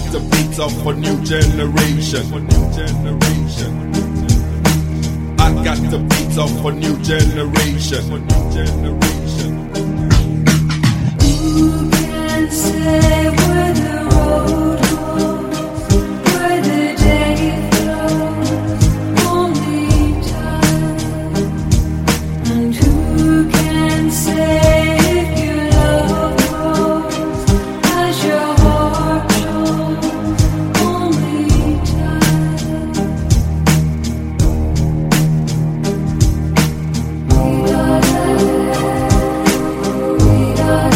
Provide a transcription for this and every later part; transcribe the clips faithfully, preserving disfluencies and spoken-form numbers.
the beats of a new generation. A new generation. I got the beats of a new generation. A new generation. Who can say where the road goes, where the day flows? Only time. And who can say if your love grows as your heart shows? Only time. We got we got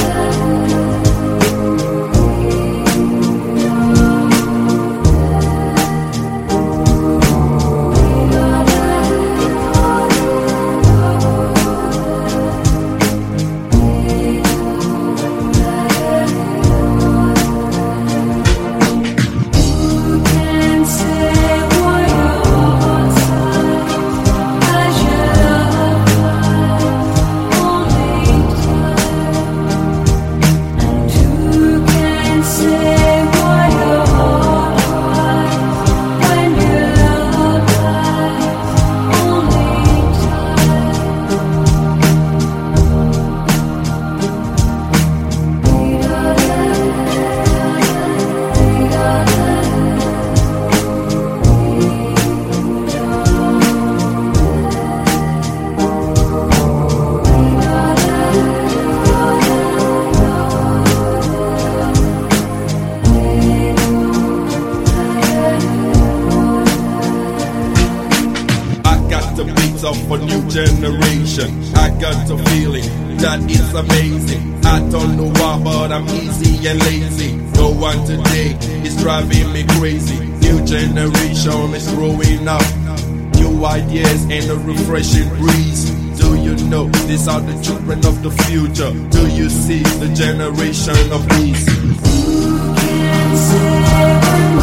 of a new generation. I got the feeling that it's amazing. I don't know why, but I'm easy and lazy. No one today is driving me crazy. New generation is growing up. New ideas and a refreshing breeze. Do you know these are the children of the future? Do you see the generation of peace? Who can say when